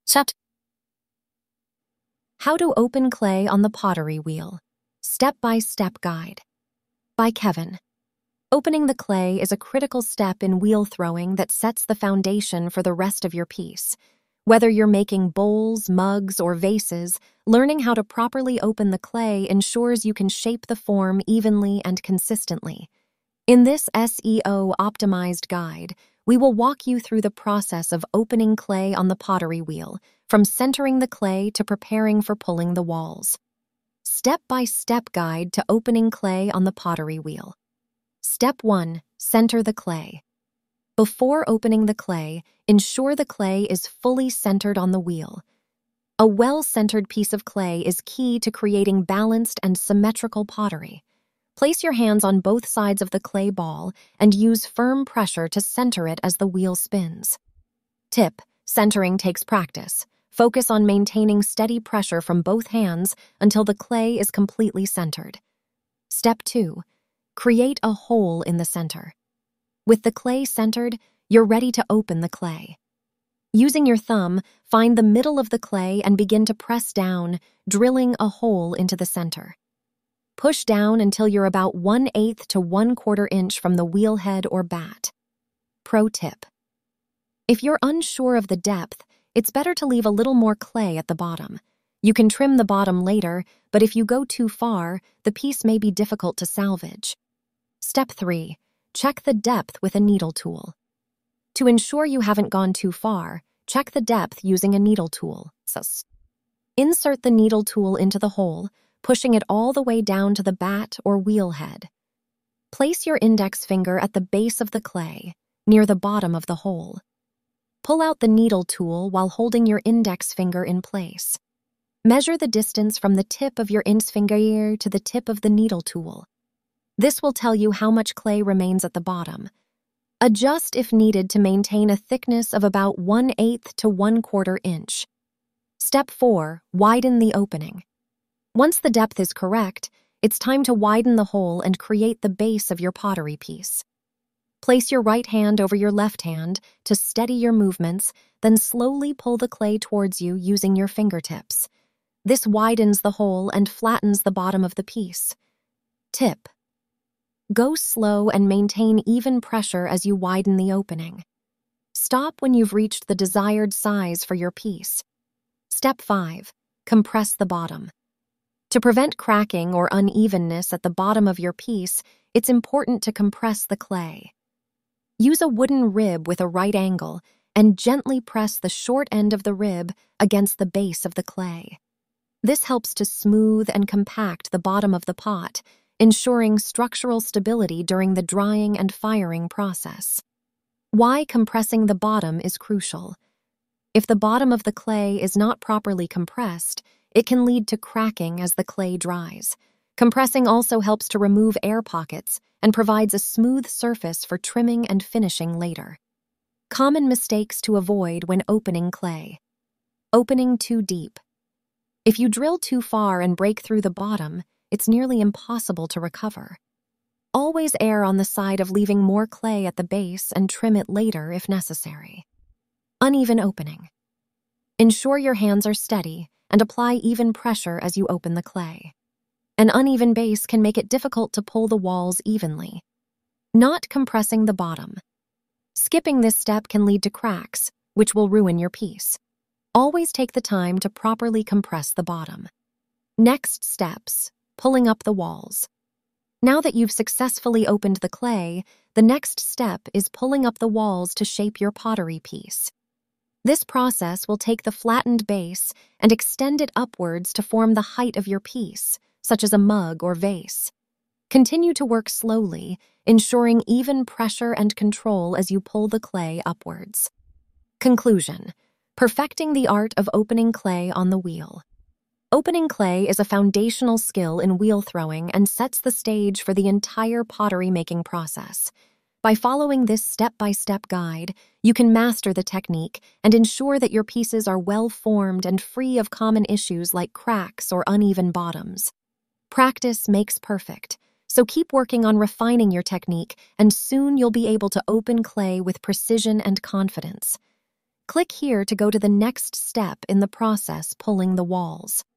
Step. How to Open Clay on the Pottery Wheel. Step-by-Step Guide. By Kevin. Opening the clay is a critical step in wheel throwing that sets the foundation for the rest of your piece. Whether you're making bowls, mugs, or vases, learning how to properly open the clay ensures you can shape the form evenly and consistently. In this SEO-optimized guide, we will walk you through the process of opening clay on the pottery wheel, from centering the clay to preparing for pulling the walls. Step-by-step guide to opening clay on the pottery wheel. Step 1. Center the clay. Before opening the clay, ensure the clay is fully centered on the wheel. A well-centered piece of clay is key to creating balanced and symmetrical pottery. Place your hands on both sides of the clay ball and use firm pressure to center it as the wheel spins. Tip: centering takes practice. Focus on maintaining steady pressure from both hands until the clay is completely centered. Step 2. Create a hole in the center. With the clay centered, you're ready to open the clay. Using your thumb, find the middle of the clay and begin to press down, drilling a hole into the center. Push down until you're about 1/8 to 1/4 inch from the wheel head or bat. Pro tip: if you're unsure of the depth, it's better to leave a little more clay at the bottom. You can trim the bottom later, but if you go too far, the piece may be difficult to salvage. Step 3. Check the depth with a needle tool. To ensure you haven't gone too far, check the depth using a needle tool. Insert the needle tool into the hole, pushing it all the way down to the bat or wheel head. Place your index finger at the base of the clay, near the bottom of the hole. Pull out the needle tool while holding your index finger in place. Measure the distance from the tip of your index finger to the tip of the needle tool. This will tell you how much clay remains at the bottom. Adjust if needed to maintain a thickness of about 1/8 to 1/4 inch. Step 4. Widen the opening. Once the depth is correct, it's time to widen the hole and create the base of your pottery piece. Place your right hand over your left hand to steady your movements, then slowly pull the clay towards you using your fingertips. This widens the hole and flattens the bottom of the piece. Tip: go slow and maintain even pressure as you widen the opening. Stop when you've reached the desired size for your piece. Step 5. Compress the bottom. To prevent cracking or unevenness at the bottom of your piece, it's important to compress the clay. Use a wooden rib with a right angle and gently press the short end of the rib against the base of the clay. This helps to smooth and compact the bottom of the pot, ensuring structural stability during the drying and firing process. Why compressing the bottom is crucial. If the bottom of the clay is not properly compressed, it can lead to cracking as the clay dries. Compressing also helps to remove air pockets and provides a smooth surface for trimming and finishing later. Common mistakes to avoid when opening clay. Opening too deep. If you drill too far and break through the bottom, it's nearly impossible to recover. Always err on the side of leaving more clay at the base and trim it later if necessary. Uneven opening. Ensure your hands are steady and apply even pressure as you open the clay. An uneven base can make it difficult to pull the walls evenly. Not compressing the bottom. Skipping this step can lead to cracks, which will ruin your piece. Always take the time to properly compress the bottom. Next steps: pulling up the walls. Now that you've successfully opened the clay, the next step is pulling up the walls to shape your pottery piece. This process will take the flattened base and extend it upwards to form the height of your piece, such as a mug or vase. Continue to work slowly, ensuring even pressure and control as you pull the clay upwards. Conclusion: perfecting the art of opening clay on the wheel. Opening clay is a foundational skill in wheel throwing and sets the stage for the entire pottery making process. By following this step-by-step guide, you can master the technique and ensure that your pieces are well-formed and free of common issues like cracks or uneven bottoms. Practice makes perfect, so keep working on refining your technique, and soon you'll be able to open clay with precision and confidence. Click here to go to the next step in the process, pulling the walls.